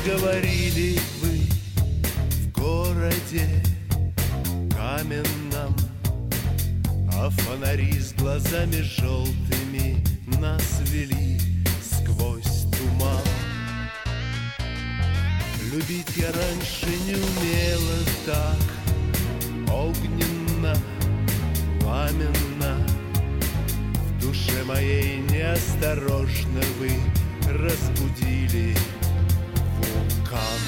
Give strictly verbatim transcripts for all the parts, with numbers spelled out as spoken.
говорили вы в городе каменном, а фонари с глазами желтыми нас вели сквозь туман. Любить я раньше не умела так огненно, пламенно. В душе моей неосторожно вы разбудили вулкан.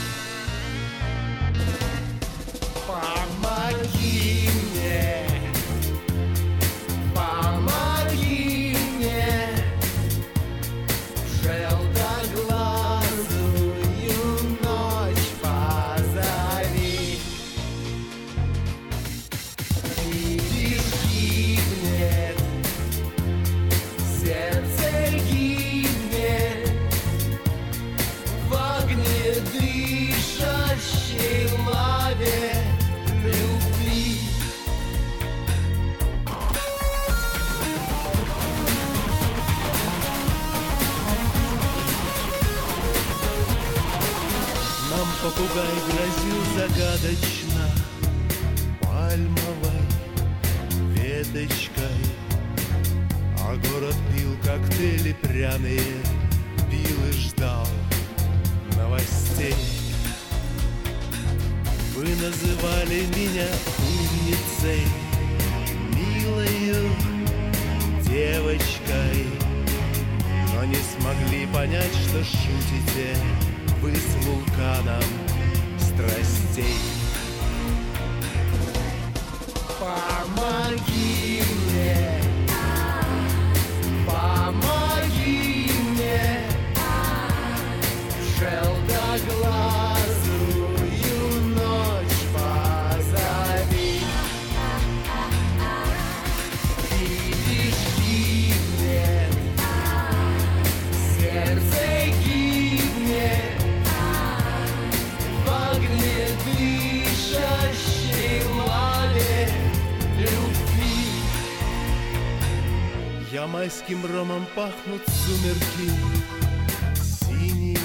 Помоги мне, помоги мне, желтоглазую ночь позови. Видишь, гибнет сердце, гибнет в огне дышащей лаве любви. Нам попугай грозил загадочно пальмовой веточкой, а город пил коктейли пряные, пил и ждал новостей. Вы называли меня умницей, милою девочкой, но не смогли понять, что шутите вы с вулканом страстей. Помоги мне, помоги мне, желтоглазую ночь позови. Видишь, гибнет сердце, гибнет в огне дышащей лаве любви. Я майским ромом пахнут сумерки, синие,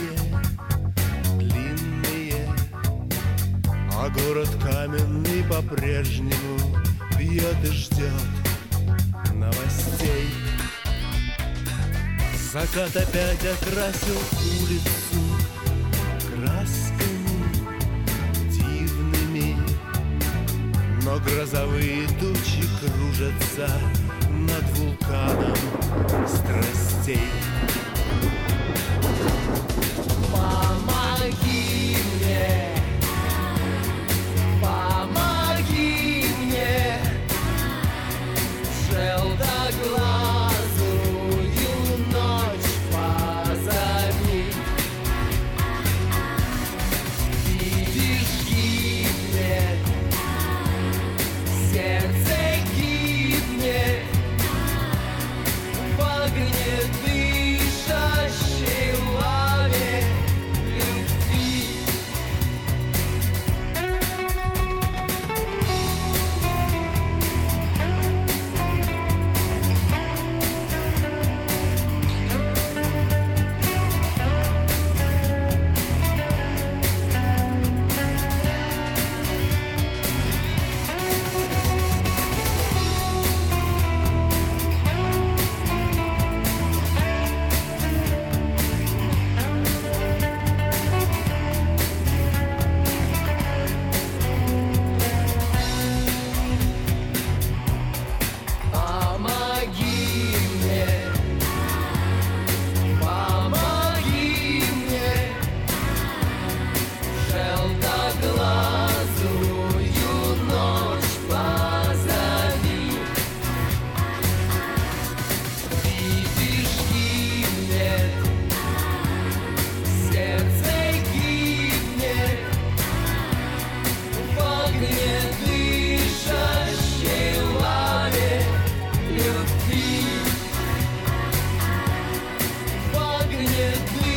длинные, а город каменный по-прежнему пьет и ждет новостей. Закат опять окрасил улицу красками дивными, но грозовые тучи кружатся над вулканом страстей. Помоги мне, помоги мне, желтоглазую ночь позови. Видишь, гибнет сердце, гибнет в огне дышащей лаве любви. В огне